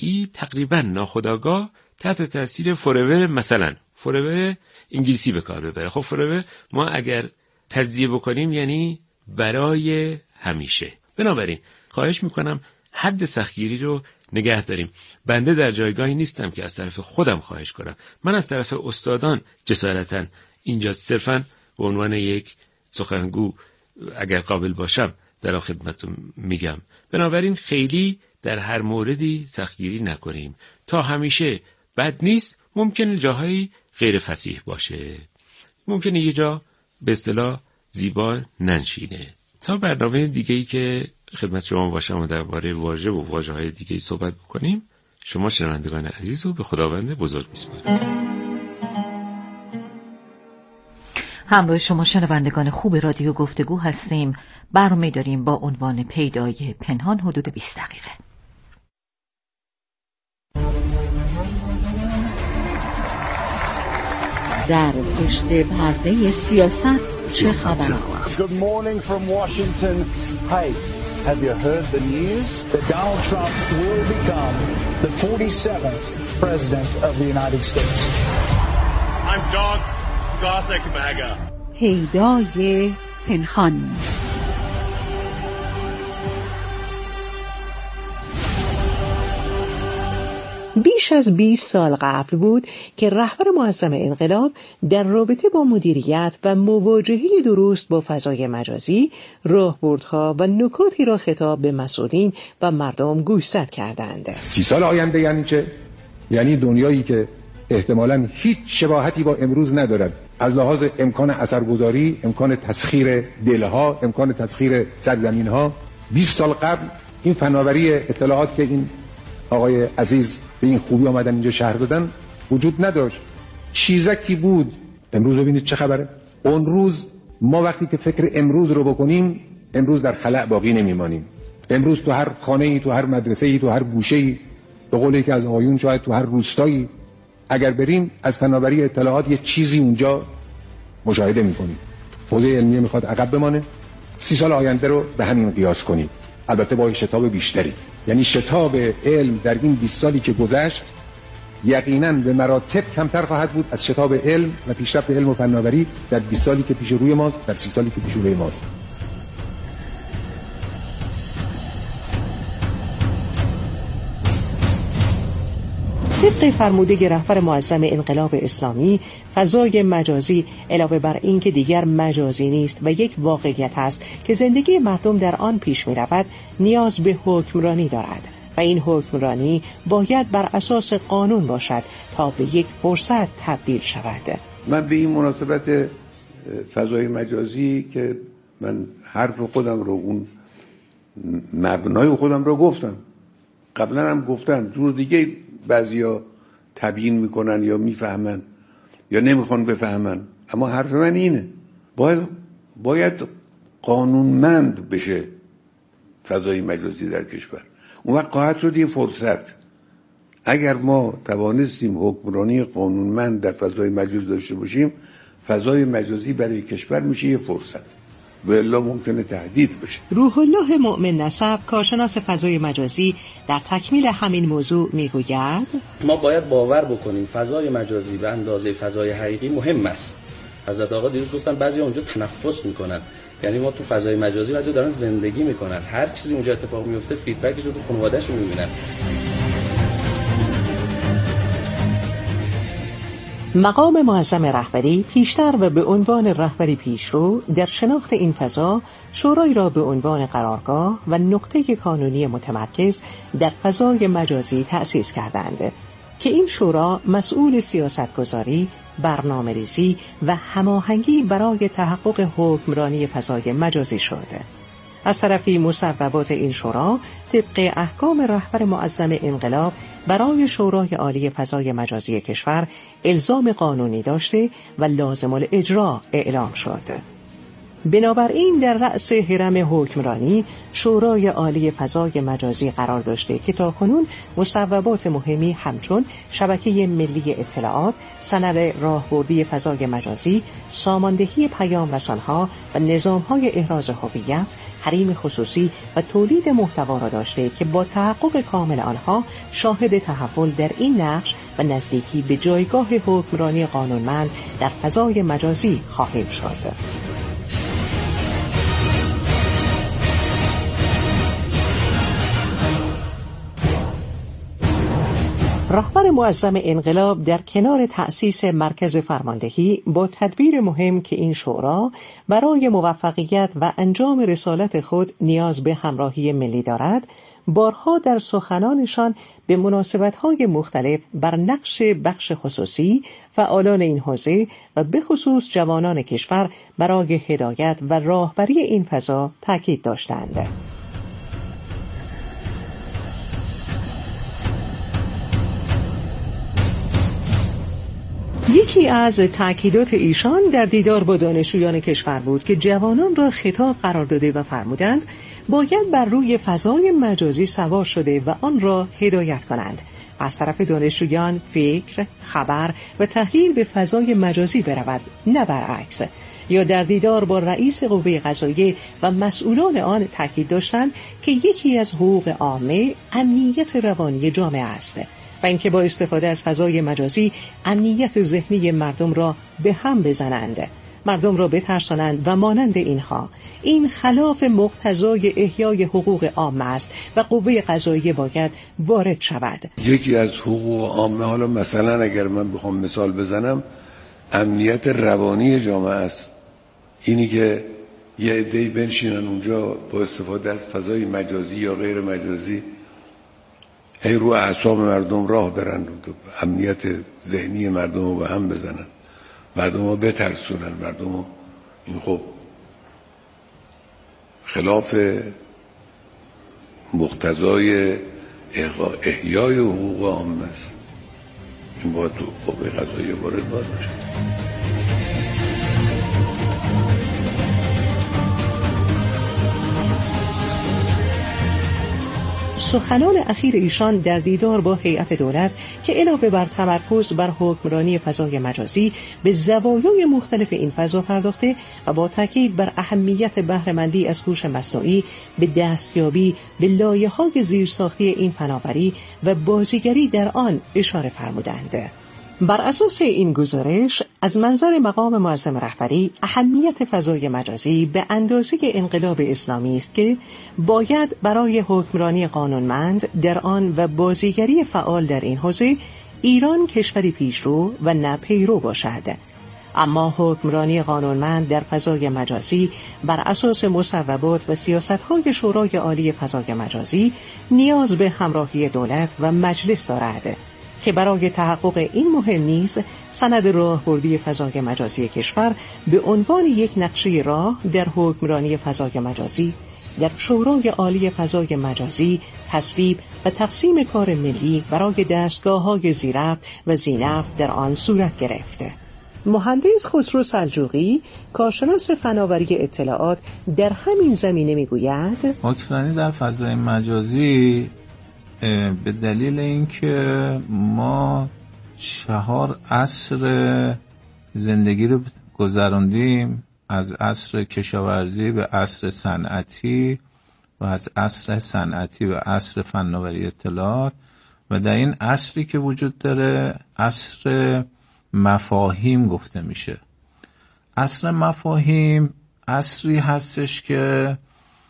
طبیعی تقریبا ناخودآگاه تحت تاثیر فورور، مثلا فورور انگلیسی به کار ببره. خب فورور ما اگر تجزیه بکنیم یعنی برای همیشه. بنابراین خواهش میکنم حد سختگیری رو نگه داریم. بنده در جایگاهی نیستم که از طرف خودم خواهش کنم. من از طرف استادان جسارتاً اینجا صرفاً به عنوان یک سخنگو اگر قابل باشم در خدمتتون میگم. بنابراین خیلی در هر موردی سختگیری نکنیم. تا همیشه بد نیست، ممکنه جاهایی غیر فصیح باشه، ممکنه یه جا به اصطلاح زیبا ننشینه. تا برنامه دیگه‌ای که خدمت شما باشم و درباره واژه و واژه‌های دیگه‌ای صحبت بکنیم، شما شنوندگان عزیز رو به خداوند بزرگ میسپارم. همراه شما شنوندگان خوب رادیو گفتگو هستیم. برنامه داریم با عنوان پیدای پنهان، حدود 20 دقیقه. در پشت پرده سیاست چه خبر است؟ Good morning from Washington. Hey, have you heard the news that Donald Trump will become the 47th president of the United States? I'm Doug Gothic MAGA. پیدای پنهان. بیش از 20 سال قبل بود که رهبر معظم انقلاب در رابطه با مدیریت و مواجهه درست با فضای مجازی راهبردها و نکاتی را خطاب به مسئولین و مردم گوشزد کردند. 30 سال آینده یعنی چه؟ یعنی دنیایی که احتمالاً هیچ شباهتی با امروز ندارد از لحاظ امکان اثرگذاری، امکان تسخیر دلها، امکان تسخیر سرزمینها. 20 سال قبل این فناوری اطلاعات که این آقای عزیز به این خوبی آمدن اینجا شهر دادن وجود نداشت، چیزکی بود. امروز ببینید چه خبره. اون روز ما وقتی که فکر امروز رو بکنیم، امروز در خلأ باقی نمیمانیم. امروز تو هر خانه‌ای، تو هر مدرسه‌ای، تو هر گوشه‌ای، به قول یکی از آقایون شاید تو هر روستایی اگر بریم از فناوری اطلاعات یه چیزی اونجا مشاهده می‌کنیم. حوزه علمیه میخواد عقب بمانه. 30 سال آینده رو به همین قیاس کنید، البته با شتاب بیشتری. یعنی شتاب علم در این 20 سالی که گذشت یقیناً به مراتب کمتر خواهد بود از شتاب علم و پیشرفت علم و فناوری در 20 سالی که پیش روی ماست، در 30 سالی که پیش روی ماست. طبق فرموده رهبر معظم انقلاب اسلامی، فضای مجازی علاوه بر این که دیگر مجازی نیست و یک واقعیت است که زندگی مردم در آن پیش می رود، نیاز به حکمرانی دارد و این حکمرانی باید بر اساس قانون باشد تا به یک فرصت تبدیل شود. من به این مناسبت فضای مجازی که من حرف خودم رو، اون مبنای خودم رو گفتم، قبلا هم گفتم، جور دیگه بعضیا تبیین میکنن یا میفهمن یا نمیخوان بفهمن، اما حرف من اینه، باید قانونمند بشه فضای مجازی در کشور. اون وقت خواهد شد یه فرصت. اگر ما توانستیم حکمرانی قانونمند در فضای مجازی داشته باشیم، فضای مجازی برای کشور میشه یه فرصت، و الا ممکنه تهدید بشه. روح الله مؤمن نسب، کارشناس فضای مجازی، در تکمیل همین موضوع میگوید ما باید باور بکنیم فضای مجازی به اندازه فضای حقیقی مهم است. حضرت آقا دیروز گفتن بعضی اونجا تنفس میکنن، یعنی ما تو فضای مجازی بعضی دارن زندگی میکنن، هر چیزی اونجا اتفاق میفته فیدبکش رو تو خانواده‌شون میبینن. مقام معظم رهبری پیشتر و به عنوان رهبری پیشرو در شناخت این فضا، شورایی را به عنوان قرارگاه و نقطه کانونی متمرکز در فضای مجازی تأسیس کردند که این شورا مسئول سیاستگذاری، برنامه‌ریزی و هماهنگی برای تحقق حکمرانی فضای مجازی شد. از طرفی مصوبات این شورا طبق احکام رهبر معظم انقلاب برای شورای عالی فضای مجازی کشور الزام قانونی داشته و لازم الاجرا اعلام شد. بنابراین در رأس هرم حکمرانی شورای عالی فضای مجازی قرار داشته که تاکنون مصوبات مهمی همچون شبکه ملی اطلاعات، سند راهبردی فضای مجازی، ساماندهی پیام رسانها و نظامهای احراز هویت، حریم خصوصی و تولید محتوا را داشته که با تحقق کامل آنها شاهد تحول در این نقش و نزدیکی به جایگاه حکمرانی قانونمند در فضای مجازی خواهیم شد. رهبر معظم انقلاب در کنار تأسیس مرکز فرماندهی با تدبیر مهم که این شورا برای موفقیت و انجام رسالت خود نیاز به همراهی ملی دارد، بارها در سخنانشان به مناسبت‌های مختلف بر نقش بخش خصوصی، فعالان این حوزه و به خصوص جوانان کشور برای هدایت و راهبری این فضا تاکید داشتند. یکی از تأکیدات ایشان در دیدار با دانشجویان کشور بود که جوانان را خطاب قرار داده و فرمودند باید بر روی فضای مجازی سوار شده و آن را هدایت کنند. از طرف دانشجویان فکر، خبر و تحلیل به فضای مجازی برود، نه برعکس. یا در دیدار با رئیس قوه قضاییه و مسئولان آن تأکید داشتند که یکی از حقوق عامه امنیت روانی جامعه است و اینکه با استفاده از فضای مجازی امنیت ذهنی مردم را به هم بزنند، مردم را بترسانند و مانند اینها. این خلاف مقتضای احیای حقوق عامه است و قوه قضاییه باید وارد شود. یکی از حقوق عامه، حالا مثلا اگر من بخوام مثال بزنم، امنیت روانی جامعه است. اینی که یه عده‌ای بنشینن اونجا با استفاده از فضای مجازی یا غیر مجازی هی رو اعصاب مردم راه برن، امنیت ذهنی مردم رو به هم بزنن، مردم رو بترسونن، مردم رو، این خب خلاف مقتضای احیای حقوق عامه است. این باید تو قوه قضاییه وارد باید باشه. سخنان اخیر ایشان در دیدار با هیئت دولت که علاوه بر تمرکز بر حکمرانی فضای مجازی به زوایای مختلف این فضا پرداخته و با تاکید بر اهمیت بهره‌مندی از هوش مصنوعی به دستیابی به لایه‌های زیرساختی این فناوری و بازیگری در آن اشاره فرمودند. بر اساس این گزارش از منظر مقام معظم رهبری اهمیت فضای مجازی به اندازه انقلاب اسلامی است که باید برای حکمرانی قانونمند در آن و بازیگری فعال در این حوزه ایران کشوری پیشرو و نه پیرو باشد. اما حکمرانی قانونمند در فضای مجازی بر اساس مصوبات و سیاست‌های شورای عالی فضای مجازی نیاز به همراهی دولت و مجلس دارد که برای تحقق این مهم نیز سند راهبردی فضای مجازی کشور به عنوان یک نقشه راه در حکمرانی فضای مجازی در شورای عالی فضای مجازی تصویب و تقسیم کار ملی برای دستگاه‌های زیرربط و ذینفع در آن صورت گرفته. مهندس خسرو سلجوقی، کارشناس فناوری اطلاعات، در همین زمینه میگوید حکمرانی در فضای مجازی به دلیل اینکه ما 4 عصر زندگی رو گذراندیم، از عصر کشاورزی به عصر صنعتی و از عصر صنعتی به عصر فناوری اطلاعات، و در این عصری که وجود داره عصر مفاهیم گفته میشه. عصر مفاهیم عصری هستش که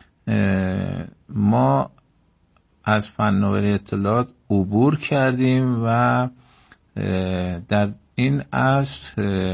ما از فناوری اطلاعات عبور کردیم و در این عصر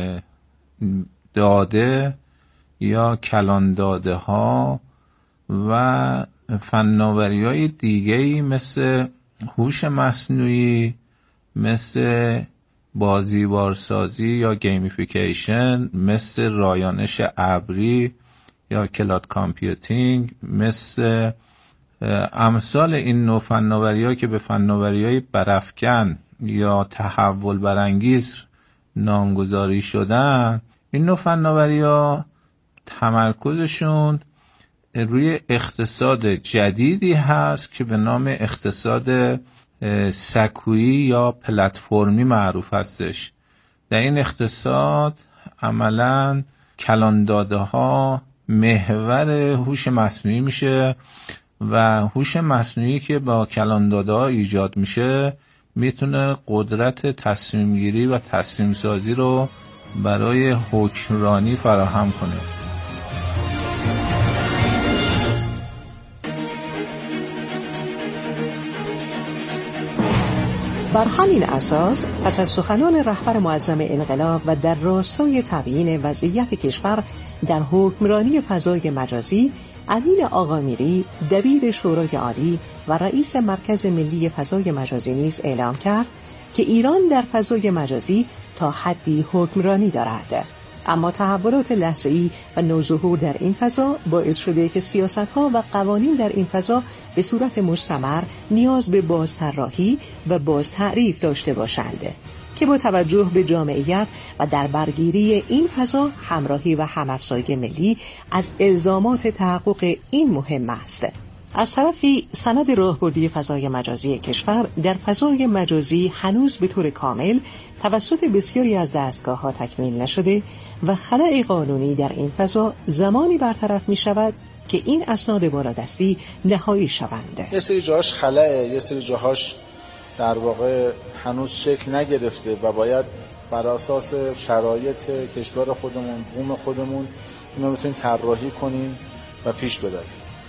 داده یا کلان داده ها و فناوری های دیگه‌ای مثل هوش مصنوعی، مثل بازیبارسازی یا گیمیفیکیشن، مثل رایانش ابری یا کلاد کامپیوتینگ، مثل امثال این نوع فناوری‌ها که به فناوری‌های برافکن یا تحول برانگیز نامگذاری شدن، این نوع فناوری‌ها تمرکزشون روی اقتصاد جدیدی هست که به نام اقتصاد سکویی یا پلتفرمی معروف هستش. در این اقتصاد عملاً کلانداده ها محور هوش مصنوعی میشه و هوش مصنوعی که با کلانداده ها ایجاد میشه میتونه قدرت تصمیم گیری و تصمیم سازی رو برای حکمرانی فراهم کنه. بر همین اساس پس از سخنان رهبر معظم انقلاب و در راستای تبیین وضعیت کشور در حکمرانی فضای مجازی، امین آقامیری دبیر شورای عالی و رئیس مرکز ملی فضای مجازی نیز اعلام کرد که ایران در فضای مجازی تا حدی حکمرانی دارد. اما تحولات لحظه‌ای و نوظهور در این فضا باعث شده که سیاست‌ها و قوانین در این فضا به صورت مستمر نیاز به بازطراحی و بازتعریف داشته باشند که با توجه به جامعیت و در برگیری این فضا همراهی و هم‌افزایی ملی از الزامات تحقق این مهم است. از طرفی سند راهبردی فضای مجازی کشور در فضای مجازی هنوز به طور کامل توسط بسیاری از دستگاه‌ها تکمیل نشده و خلأ قانونی در این فضا زمانی برطرف می شود که این اسناد بالادستی نهایی شوند. یه سری جاهاش خلأه، یه سری جاهاش در واقع هنوز شکل نگرفته و باید بر اساس شرایط کشور خودمون، بوم خودمون اینو میتونیم طراحی کنیم و پیش ببریم.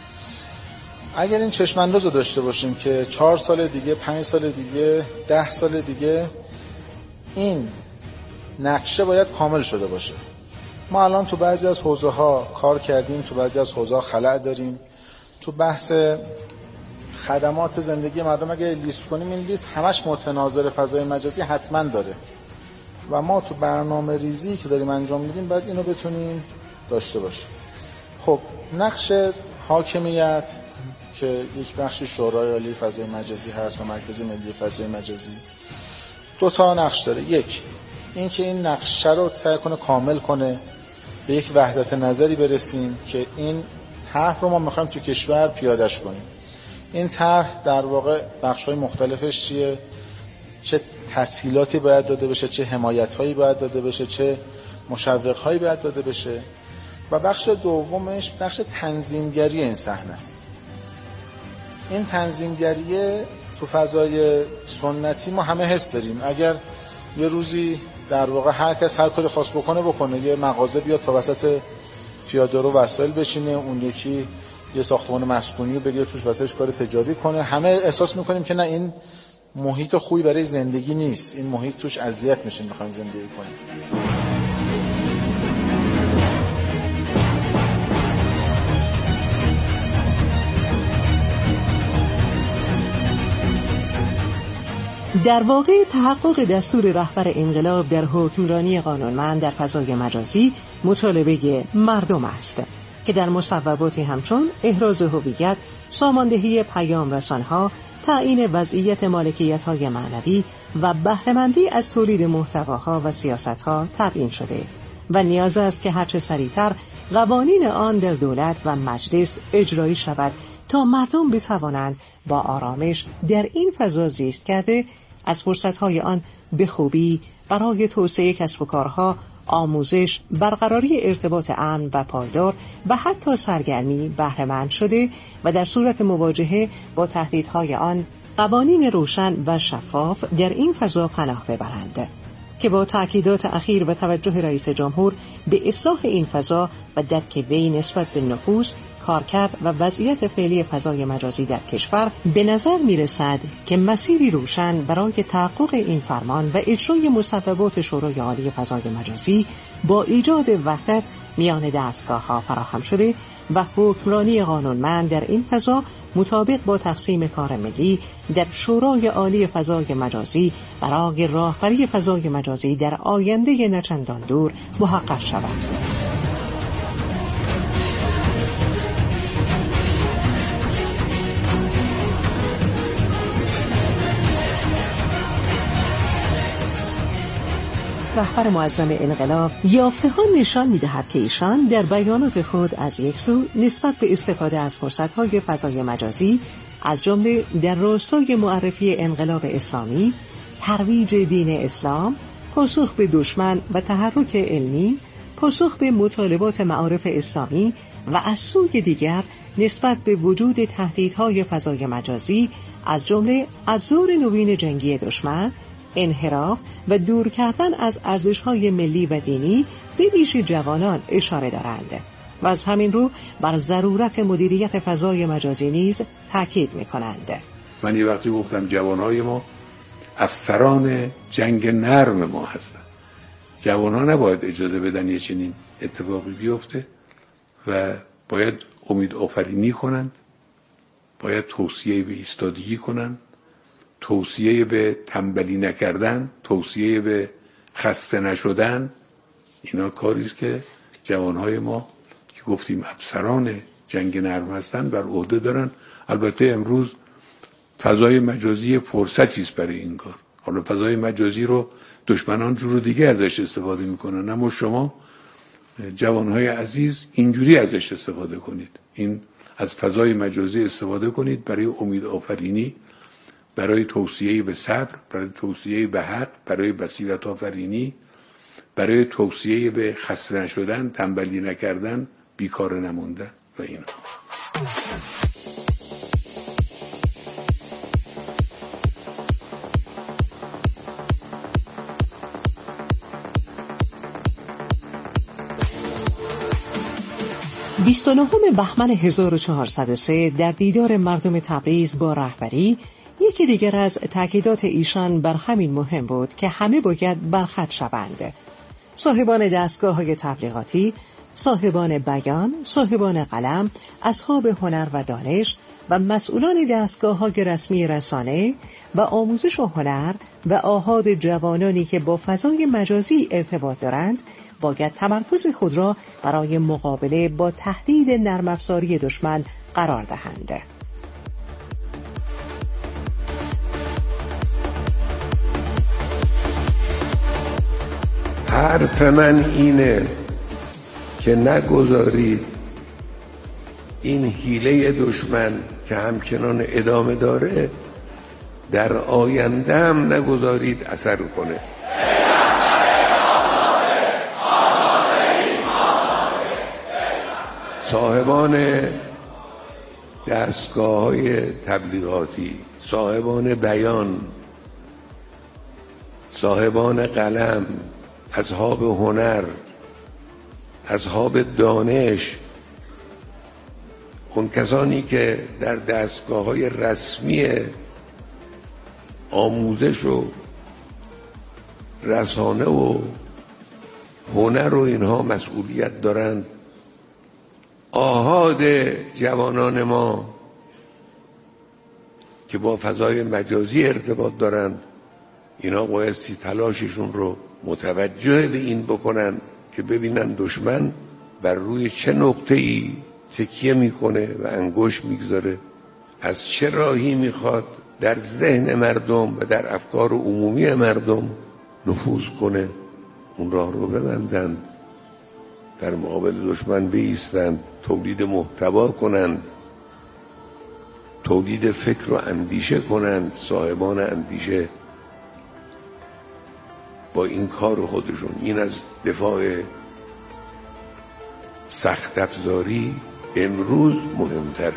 اگر این چشم‌انداز رو داشته باشیم که 4 سال دیگه، 5 سال دیگه، 10 سال دیگه این نقشه باید کامل شده باشه. ما الان تو بعضی از حوزه‌ها کار کردیم، تو بعضی از حوزه‌ها خلأ داریم. تو بحث خدمات زندگی مردم اگه لیست کنیم، این لیست همش متناظر فضای مجازی حتما داره و ما تو برنامه ریزی که داریم انجام میدیم باید اینو بتونیم داشته باشیم. خب نقش حاکمیت که یک بخش شورای عالی فضای مجازی هست و مرکز ملی فضای مجازی 2 تا نقش داره. یک، این که این نقشه رو سعی کنه کامل کنه، به یک وحدت نظری برسیم که این طرح رو ما میخوایم تو کشور پیادهش کنیم. این طرح در واقع بخش‌های مختلفش چیه، چه تسهیلاتی باید داده بشه، چه حمایت‌هایی باید داده بشه، چه مشوق‌هایی باید داده بشه. و بخش دومش بخش تنظیمگری این صحنه است. این تنظیمگریه تو فضای سنتی ما همه حس داریم. اگر یه روزی در واقع هر کس هر کاری خواست بکنه، یه مغازه بیاد تا وسط پیاده رو وسایل بچینه، اون یکی یه ساختمان مسکونی رو بگیره توش وسایلش کار تجاری کنه، همه احساس میکنیم که نه، این محیط خوبی برای زندگی نیست، این محیط توش اذیت میشیم، میخوایم زندگی کنیم. در واقع تحقق دستور رهبر انقلاب در حکمرانی قانونمند در فضای مجازی مطالبه مردم است که در مصوباتی همچون احراز هویت، ساماندهی پیام رسان‌ها، تعیین وضعیت مالکیت‌های معنوی و بهره‌مندی از تولید محتواها و سیاست‌ها تبیین شده و نیاز است که هرچه سریعتر قوانین آن در دولت و مجلس اجرایی شود تا مردم بتوانند با آرامش در این فضا زیست کرده از فرصت‌های آن به خوبی برای توسعه کسب و کارها، آموزش، برقراری ارتباط امن و پایدار و حتی سرگرمی بهره‌مند شده و در صورت مواجهه با تهدیدهای آن قوانین روشن و شفاف در این فضا پناه ببرند که با تأکیدات اخیر و توجه رئیس جمهور به اصلاح این فضا و درک وی نسبت به نفوذ، کارکرد و وضعیت فعلی فضای مجازی در کشور به نظر می رسد که مسیری روشن برای تحقق این فرمان و اجرای مصوبات شورای عالی فضای مجازی با ایجاد وحدت میان دستگاه‌ها فراهم شده و حکمرانی قانونمند در این فضا مطابق با تقسیم کار ملی در شورای عالی فضای مجازی برای راهبری فضای مجازی در آینده نچندان دور محقق شود. رهبر معظم انقلاب، یافته‌ها نشان می‌دهد که ایشان در بیانات خود از یک سو نسبت به استفاده از فرصت‌های فضای مجازی از جمله در راستای معرفی انقلاب اسلامی، ترویج دین اسلام، پاسخ به دشمن و تحرک علمی، پاسخ به مطالبات معارف اسلامی و از سوی دیگر نسبت به وجود تهدیدهای فضای مجازی از جمله ابزار نوین جنگی دشمن، انحراف و دور کردن از ارزش‌های ملی و دینی به ویژه جوانان اشاره دارند و از همین رو بر ضرورت مدیریت فضای مجازی نیز تاکید می‌کنند. من یه وقتی گفتم جوانهای ما افسران جنگ نرم ما هستند. جوانها نباید اجازه بدن یه چنین اتفاقی بیفته و باید امید آفرینی کنند، باید توصیه به ایستادگی کنند، توصیه به تنبلی نکردن، توصیه به خسته نشدن. اینا کاریست که جوانهای ما که گفتیم افسران جنگ نرم هستن بر عهده دارن. البته امروز فضای مجازی فرصتی است برای این کار. حالا فضای مجازی رو دشمنان جور دیگه ازش استفاده میکنن، اما شما جوانهای عزیز اینجوری ازش استفاده کنید. این از فضای مجازی استفاده کنید برای امید آفرینی، برای توصیه به صبر، برای توصیه به حق، برای بصیرت آفرینی، برای توصیه به خسته نشدن، تنبلی نکردن، بیکار نموندن و اینا. 29 بهمن 1403 در دیدار مردم تبریز با رهبری، یکی دیگر از تاکیدات ایشان بر همین مهم بود که همه باید برخط شوند. صاحبان دستگاه‌های تبلیغاتی، صاحبان بیان، صاحبان قلم، اصحاب هنر و دانش و مسئولان دستگاه‌های رسمی رسانه و آموزش و هنر و آحاد جوانانی که با فضای مجازی ارتباط دارند باید تمرکز خود را برای مقابله با تهدید نرم افزاری دشمن قرار دهند. حرف من اینه که نگذارید این حیله دشمن که همچنان ادامه داره در آینده هم نگذارید اثر کنه. صاحبان دستگاه‌های تبلیغاتی، صاحبان بیان، صاحبان قلم، اصحاب هنر، اصحاب دانش، اون کسانی که در دستگاه‌های رسمی آموزش و رسانه و هنر و اینها مسئولیت دارند، آحاد جوانان ما که با فضای مجازی ارتباط دارند، اینا بایستی تلاششون رو متوجه به این بکنن که ببینن دشمن بر روی چه نقطه‌ای تکیه میکنه و انگشت میگذاره، از چه راهی میخواد در ذهن مردم و در افکار عمومی مردم نفوذ کنه. اون راه رو ببندن، در مقابل دشمن بایستند، تولید محتوا کنند، تولید فکر و اندیشه کنند. صاحبان اندیشه با این کار خودشون، این از دفاع سخت افزاری امروز مهمتره.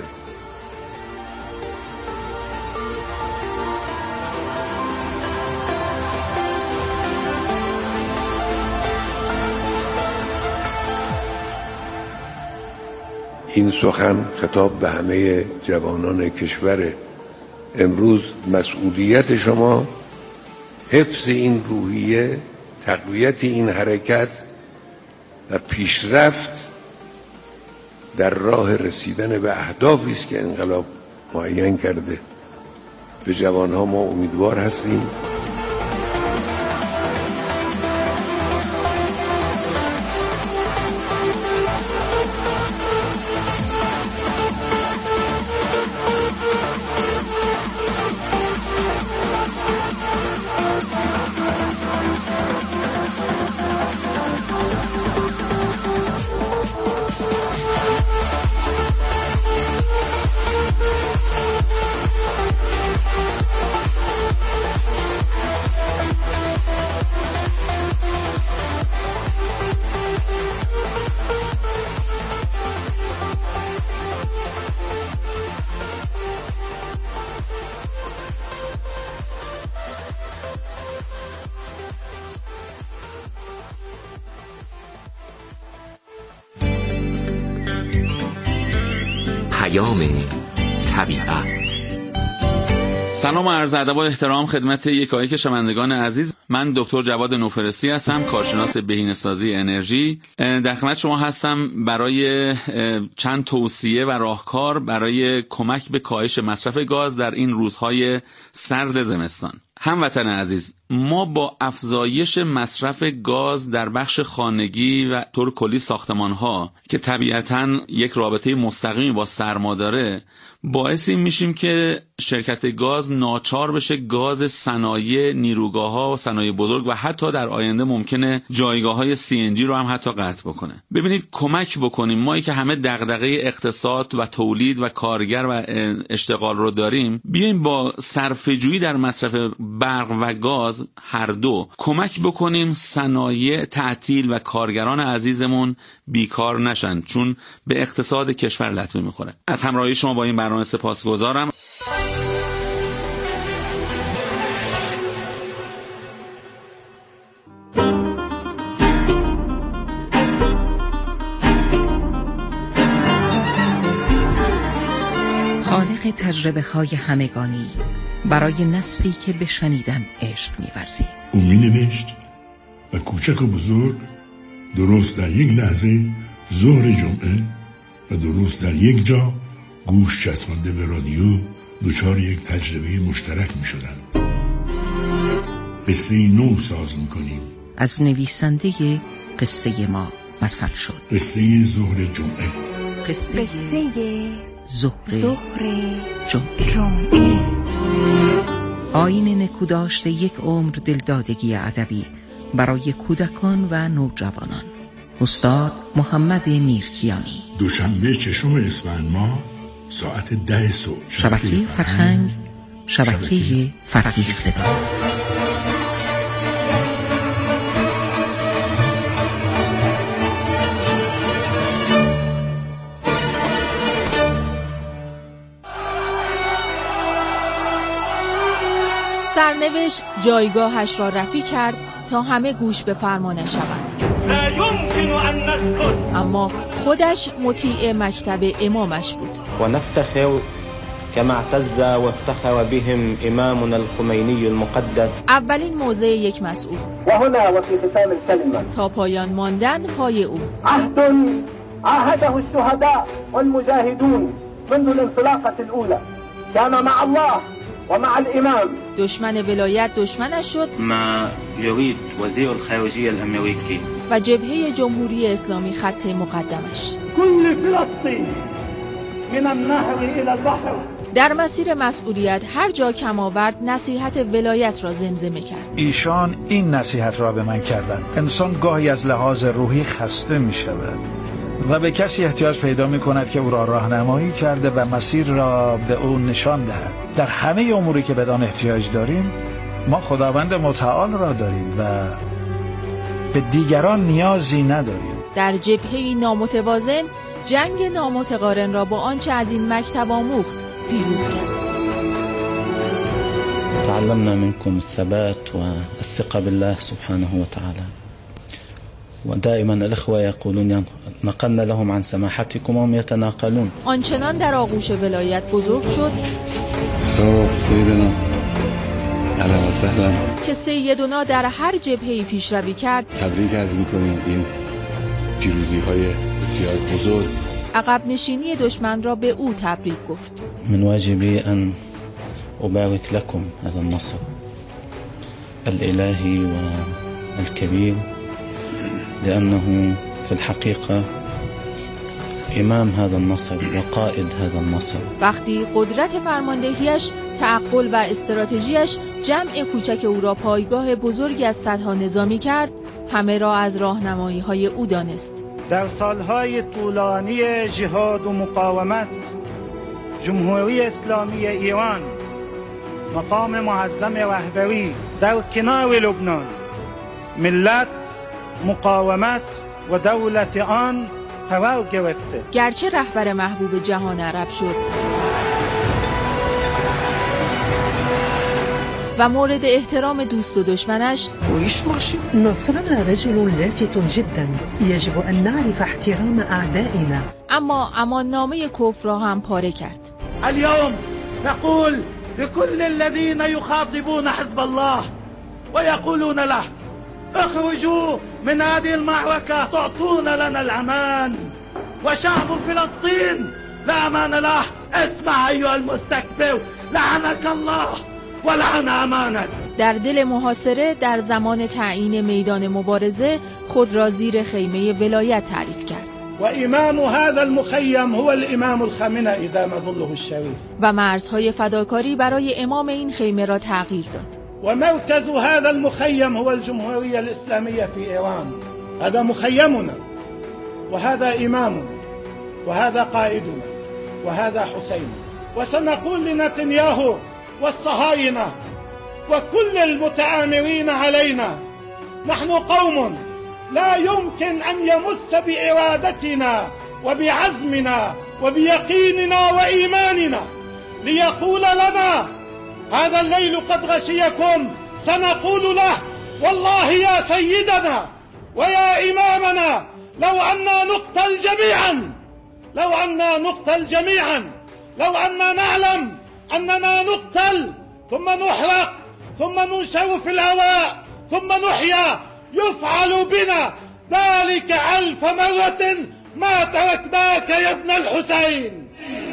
این سخن خطاب به همه جوانان کشور امروز. مسئولیت شما حفظ این روحیه، تقویت این حرکت و پیشرفت در راه رسیدن به اهدافی است که انقلاب معین کرده. به جوانها ما امیدوار هستیم. طبیعت. سلام و عرض ادب و احترام خدمت یکایک شنوندگان عزیز. من دکتر جواد نوفرستی هستم، کارشناس بهینه‌سازی انرژی. در خدمت شما هستم برای چند توصیه و راهکار برای کمک به کاهش مصرف گاز در این روزهای سرد زمستان. هموطن عزیز، ما با افزایش مصرف گاز در بخش خانگی و طور کلی ساختمان‌ها که طبیعتاً یک رابطه مستقیمی با سرما داره، باعث این میشیم که شرکت گاز ناچار بشه گاز صنایع، نیروگاه‌ها و صنایع بزرگ و حتی در آینده ممکنه جایگاه‌های CNG رو هم حتی قطع بکنه. ببینید، کمک بکنیم، ما که همه دغدغه اقتصاد و تولید و کارگر و اشتغال رو داریم، بیایم با صرفه‌جویی در مصرف برق و گاز هر دو کمک بکنیم صنایع تعطیل و کارگران عزیزمون بیکار نشن، چون به اقتصاد کشور لطمه میخوره. از همراهی شما با این برنامه سپاسگزارم. خالق تجربه های همگانی برای نسلی که به شنیدن عشق می‌ورزید. او می‌نوشت و کوچک و بزرگ درست در یک لحظه ظهر جمعه و درست در یک جا گوش چسبانده به رادیو دچار یک تجربه مشترک می‌شدند. قصه نو ساز می‌کنیم. از نویسنده قصه ما مثل شد. قصه ظهر جمعه. قصه ظهر جمعه. آیین نکوداشت یک عمر دلدادگی ادبی برای کودکان و نوجوانان. استاد محمد میرکیانی. دوشنبه چشم اسفند ماه ساعت 10 صبح. شبکه فرهنگ، شبکه فرهیختگان. سرنوشت جایگاهش را رفیع کرد تا همه گوش به فرمانش شوند. اما خودش مطیع مکتب امامش بود. و نفتخر كما اعتز وافتخر بهم امامنا الخمینی المقدس. اولین موضع یک مسئول و هنا و فی ختام الكلمه تا پایان ماندن پای او. عهد عاهده الشهداء والمجاهدون منذ الانطلاقه الاولى كان مع الله و مع الامام. دشمن ولایت دشمنش شد. ما یرید وزیر الخارجیه الامریکی و جبهه جمهوری اسلامی خط مقدمش. كل فلسطین من النهر الى البحر. در مسیر مسئولیت هر جا کم آورد نصیحت ولایت را زمزمه کرد. ایشان این نصیحت را به من کردند: انسان گاهی از لحاظ روحی خسته می شود و به کسی احتیاج پیدا می کند که او را راهنمایی کرده و مسیر را به او نشان دهد. در همه اموری که بدان احتیاج داریم، ما خداوند متعال را داریم و به دیگران نیازی نداریم. در جبهه نامتوازن جنگ نامتقارن را با آنچه از این مکتب آموخت پیروز کرد. تعلمنا منكم الثبات والثقة بالله سبحانه وتعالى ودائما الأخوة يقولون نقلنا لهم عن سماحتكم وهم يتناقلون. آنچنان در آغوش ولایت بزرگ شد سیدنا اهلا و سهلا که سیدنا در هر جبهه‌ای پیشروی کرد. تبریک عرض می‌کنیم این پیروزی‌های بسیار بزرگ. عقب نشینی دشمن را به او تبریک گفت. من واجبی ان أبارك لكم هذا النصر الإلهي والكبير لأنه في الحقيقة إمام هذا النصر وقائد هذا النصر. وقتی قدرت فرماندهیش، تعقل و استراتژیش جمع کوچک او را پایگاه بزرگی از صدها نظامی کرد، همه را از راهنمایی‌های او دانست. در سالهای طولانی جهاد و مقاومت، جمهوری اسلامی ایران مقام معظم رهبری در کنار لبنان، ملت، مقاومت و دولت آن قرار گرفته. گرچه رهبر محبوب جهان عرب شد و مورد احترام دوست و دشمنش، نصرنا رجل لافت جدا يجب أن نعرف احترام أعدائنا. اما اماننامه کفر را هم پاره کرد. اليوم نقول لكل الذين يخاطبون حزب الله ويقولون له اخرجوا من هذه المعركة تعطون لنا الأمان، وشعب فلسطين لا أمان له. اسمع أيها المستكبر، لعنك الله ولعن أمانك. در دل محاصره در زمان تعیین میدان مبارزه خود را زیر خیمه ولایت تعریف کرد. وإمام هذا المخيم هو الإمام الخامنئي دام ظله الشريف. و مرزهای فداکاری برای امام این خیمه را تغییر داد. ومركز هذا المخيم هو الجمهورية الإسلامية في إيران. هذا مخيمنا وهذا إمامنا وهذا قائدنا وهذا حسين. وسنقول لنتنياهو والصهاينة وكل المتآمرين علينا نحن قوم لا يمكن أن يمس بإرادتنا وبعزمنا وبيقيننا وإيماننا ليقول لنا هذا الليل قد غشيكم. سنقول له والله يا سيدنا ويا إمامنا لو أننا نقتل جميعا، لو أننا نقتل جميعا، لو أننا نعلم أننا نقتل ثم نحرق ثم ننشر في الهواء ثم نحيا يفعل بنا ذلك 1000 مرة ما تركناك يا ابن الحسين.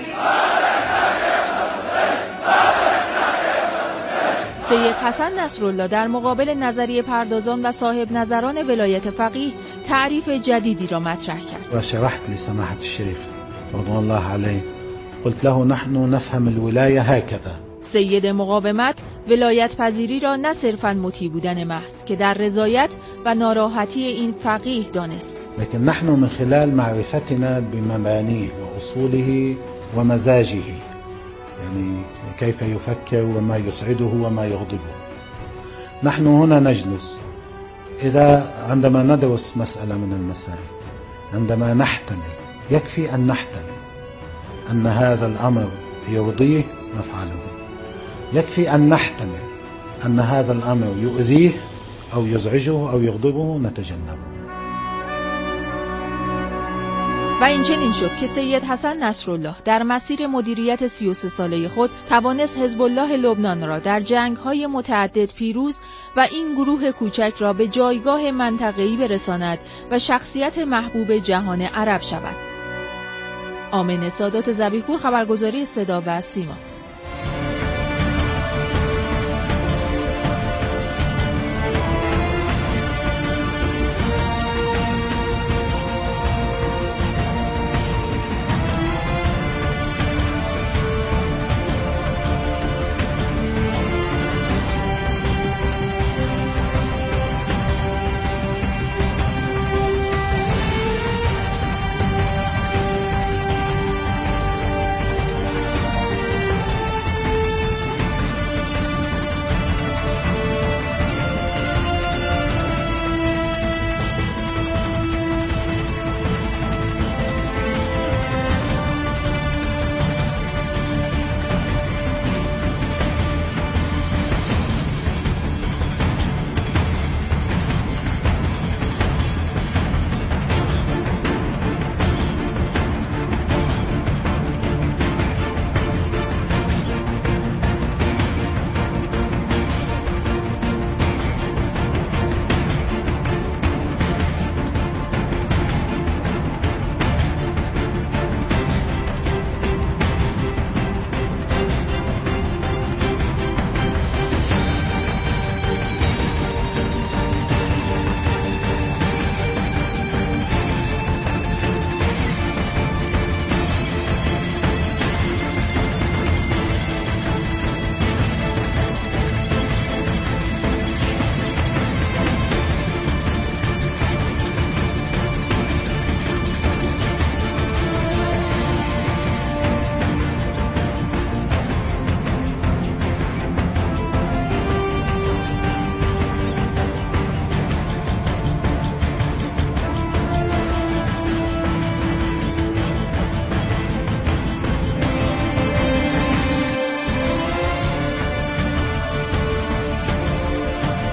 سید حسن نصرالله در مقابل نظریه پردازان و صاحب نظران ولایت فقیه تعریف جدیدی را مطرح کرد. و شرحت لسماحة الشيخ رضوان الله علیه قلت له نحن نفهم الولاية هكذا. سید مقاومت ولایت پذیری را نه صرفاً مطیع بودن محض که در رضایت و ناراحتی این فقیه دانست، لكن نحن من خلال معرفتنا بمبانيه وأصوله ومزاجه، يعني كيف يفكر وما يسعده وما يغضبه. نحن هنا نجلس عندما ندرس مسألة من المسائل، عندما نحتمل، يكفي أن نحتمل أن هذا الأمر يرضيه نفعله، يكفي أن نحتمل أن هذا الأمر يؤذيه أو يزعجه أو يغضبه نتجنبه. و این چنین شد که سید حسن نصرالله در مسیر مدیریت 33 ساله خود توانست حزب الله لبنان را در جنگ‌های متعدد پیروز و این گروه کوچک را به جایگاه منطقه‌ای برساند و شخصیت محبوب جهان عرب شود. آمنه سادات ذبیح‌پور، خبرگزاری صدا و سیما.